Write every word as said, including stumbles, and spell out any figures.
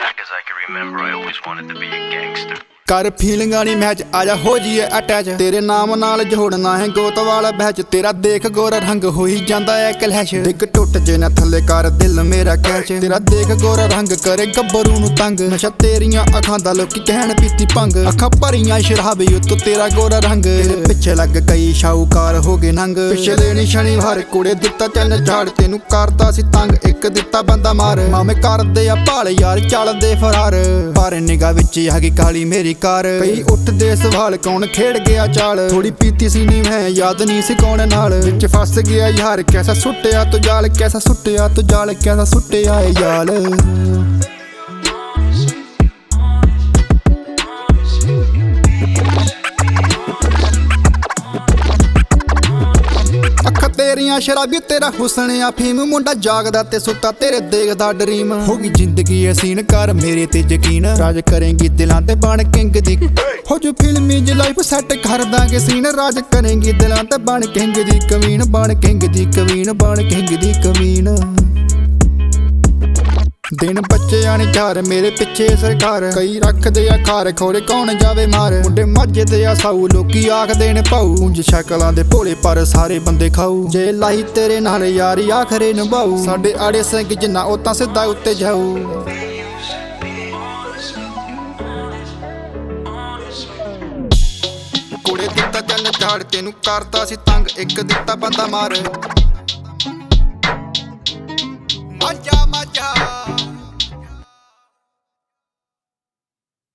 Cause I can remember I always wanted to be a gangster. कर फीलिंगा नी match आजा हो जाइए अटैच तेरे नाम नाल जोड़ना है गोत वाला बैच तेरा देख गोरा रंग हो ही जांदा है कलैश डिग टुट जे ना थले कर दिल मेरा कैच तेरा देख गोरा रंग करे गब्बरू नू तंग नशा तेरियां अखां दा लोकी कहण पीती भंग अखां भरियां शराबी उत्तों तेरा गोरा रंग तेरे पिछे लग कई शाहूकार हो गए नंग पिछले नी शनिवार कुड़े दिता चल झाड़ तेनू करदा सी तंग एक दिता बंदा मार मामे करदे आ भाल यार चलदे फरार पर निगाह विच आ गई काली मेरी कार कई उठदे सवाल कौन खेड़ गया चाल थोड़ी पीती सी नी मैं याद नहीं सी कौन नाल विच फस गया यार कैसा सुट्टिया तो जाल कैसा सुट्टिया तो जाल कैसा सुट्टिया याल तेरियां शराबी तेरा हुसन आ फीम मुंडा जागदा ते सुता तेरे देखदा ड्रीम होगी जिंदगी हसीन कर मेरे ते यकीन राज करेंगी दिलां ते बन किंग दी हो जो फिल्मी ज लाइफ सैट कर दांगे सीन राज करेंगी दिलां ते बन किंग दी कवीन बन किंग दी कवीन बन किंग दी कवीन दिन बच्चे आने चार मेरे पिछे सरकार कई रख दे आ खार खोले कौन जावे मार मुंडे मजे दे आ साऊ लोकी आखदे ने भाऊ उंज शक्लां दे भोले पर सारे बंदे खाऊ जे लाही तेरे नाल यारी आखरे निभाऊ साडे आड़े सिंह जिन्ना ओ तां सिद्धा उत्ते जाऊ कुड़े दिता चल झाड़ तेनू करदा सी तंग एक दिता बंदा मार